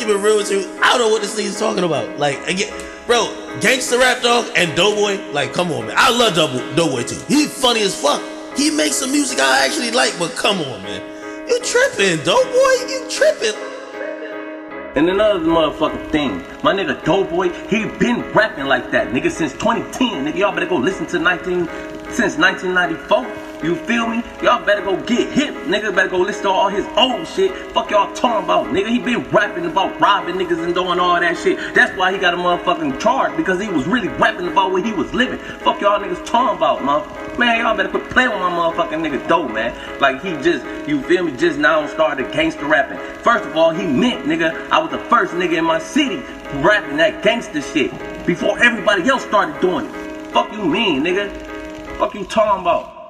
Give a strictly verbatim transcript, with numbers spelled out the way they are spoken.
keep it real with you. I don't know what this nigga's talking about. Like, again, bro, Gangsta Rap Dog and Doughboy, like, come on, man. I love Doughboy too. He funny as fuck. He makes some music I actually like, but come on, man. You tripping, Doughboy? You tripping? And another motherfucking thing, my nigga Doughboy, he been rapping like that, nigga, since twenty ten. Nigga, y'all better go listen to nineteen since nineteen ninety-four. You feel me? Y'all better go get hip. Nigga better go listen to all his old shit. Fuck y'all talking about, nigga. He been rapping about robbing niggas and doing all that shit. That's why he got a motherfucking charge, because he was really rapping about where he was living. Fuck y'all niggas talking about, man. Man, y'all better quit playing with my motherfucking nigga Doe, man. Like, he just, you feel me, just now started gangster rapping. First of all, he meant, nigga, I was the first nigga in my city rapping that gangster shit before everybody else started doing it. Fuck you mean, nigga? Fuck you talking about?